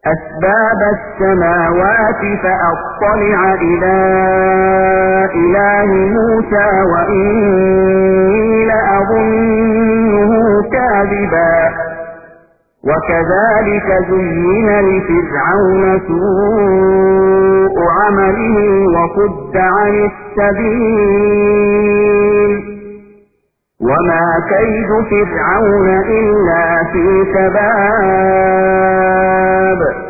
أسباب السماوات فأطلع إلى إله موسى وإني لأظنه كاذبا وكذلك زين لفرعون سوء عمله وصد عن السبيل وما كيد فرعون إلا في تباب